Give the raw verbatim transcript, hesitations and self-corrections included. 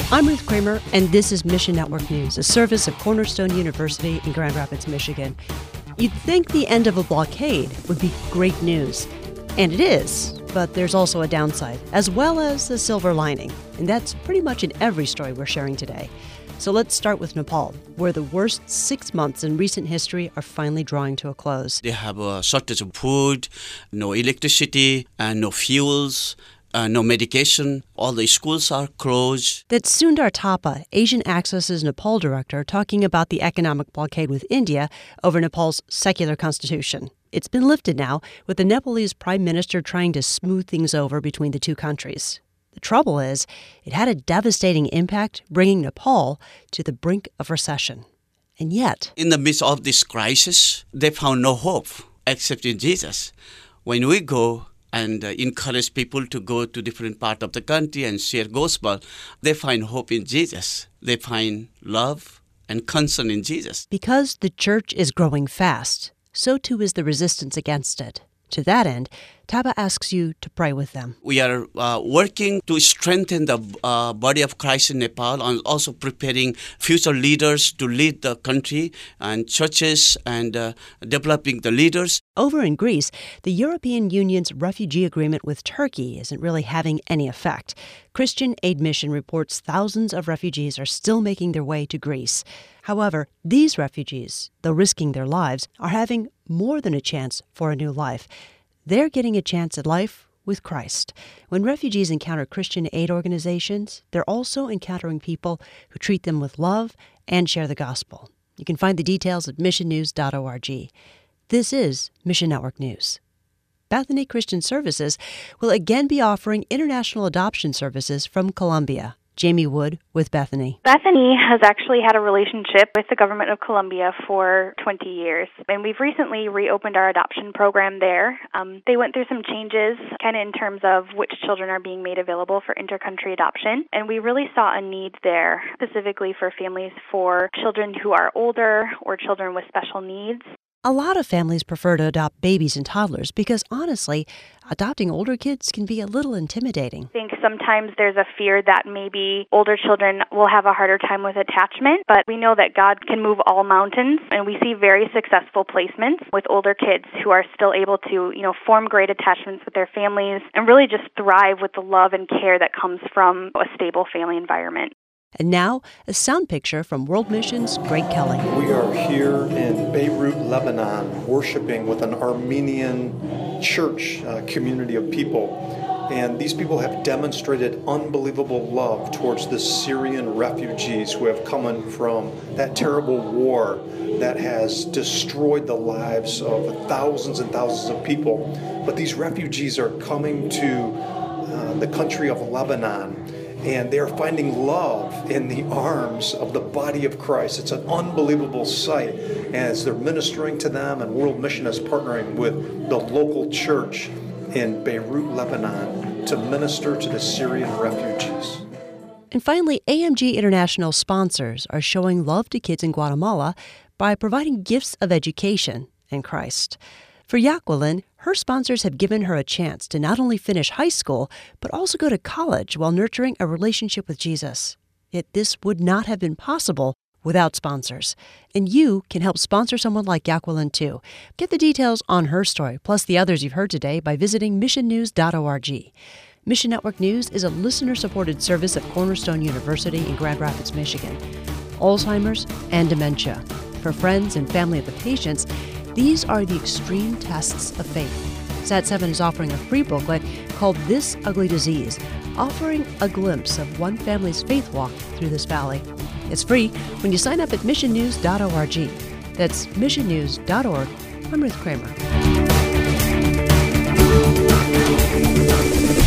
I'm Ruth Kramer, and this is Mission Network News, a service of Cornerstone University in Grand Rapids, Michigan. You'd think the end of a blockade would be great news, and it is, but there's also a downside, as well as a silver lining, and that's pretty much in every story we're sharing today. So let's start with Nepal, where the worst six months in recent history are finally drawing to a close. They have a shortage of food, no electricity, and no fuels. Uh, no medication. All the schools are closed. That's Sundar Thapa, Asian Access's Nepal director, talking about the economic blockade with India over Nepal's secular constitution. It's been lifted now, with the Nepalese prime minister trying to smooth things over between the two countries. The trouble is, it had a devastating impact, bringing Nepal to the brink of recession. And yet, in the midst of this crisis, they found no hope except in Jesus. When we go and uh, encourage people to go to different parts of the country and share gospel, they find hope in Jesus. They find love and concern in Jesus. Because the church is growing fast, so too is the resistance against it. To that end, Thapa asks you to pray with them. We are uh, working to strengthen the uh, body of Christ in Nepal and also preparing future leaders to lead the country and churches and uh, developing the leaders. Over in Greece, the European Union's refugee agreement with Turkey isn't really having any effect. Christian Aid Mission reports thousands of refugees are still making their way to Greece. However, these refugees, though risking their lives, are having more than a chance for a new life. They're getting a chance at life with Christ. When refugees encounter Christian aid organizations, they're also encountering people who treat them with love and share the gospel. You can find the details at mission news dot org. This is Mission Network News. Bethany Christian Services will again be offering international adoption services from Colombia. Jamie Wood with Bethany. Bethany has actually had a relationship with the government of Colombia for twenty years, and we've recently reopened our adoption program there. Um, they went through some changes kind of in terms of which children are being made available for intercountry adoption, and we really saw a need there, specifically for families for children who are older or children with special needs. A lot of families prefer to adopt babies and toddlers because, honestly, adopting older kids can be a little intimidating. I think sometimes there's a fear that maybe older children will have a harder time with attachment, but we know that God can move all mountains, and we see very successful placements with older kids who are still able to, you know, form great attachments with their families and really just thrive with the love and care that comes from a stable family environment. And now, a sound picture from World Mission's Greg Kelly. We are here in Beirut, Lebanon, worshiping with an Armenian church uh, community of people. And these people have demonstrated unbelievable love towards the Syrian refugees who have come in from that terrible war that has destroyed the lives of thousands and thousands of people. But these refugees are coming to uh, the country of Lebanon, and they are finding love in the arms of the body of Christ. It's an unbelievable sight as they're ministering to them, and World Mission is partnering with the local church in Beirut, Lebanon, to minister to the Syrian refugees. And finally, A M G International sponsors are showing love to kids in Guatemala by providing gifts of education in Christ. For Jacqueline, her sponsors have given her a chance to not only finish high school, but also go to college while nurturing a relationship with Jesus. Yet this would not have been possible without sponsors. And you can help sponsor someone like Jacqueline too. Get the details on her story, plus the others you've heard today, by visiting mission news dot org. Mission Network News is a listener-supported service of Cornerstone University in Grand Rapids, Michigan. Alzheimer's and dementia. For friends and family of the patients, these are the extreme tests of faith. S A T seven is offering a free booklet called This Ugly Disease, offering a glimpse of one family's faith walk through this valley. It's free when you sign up at mission news dot org. That's mission news dot org. I'm Ruth Kramer.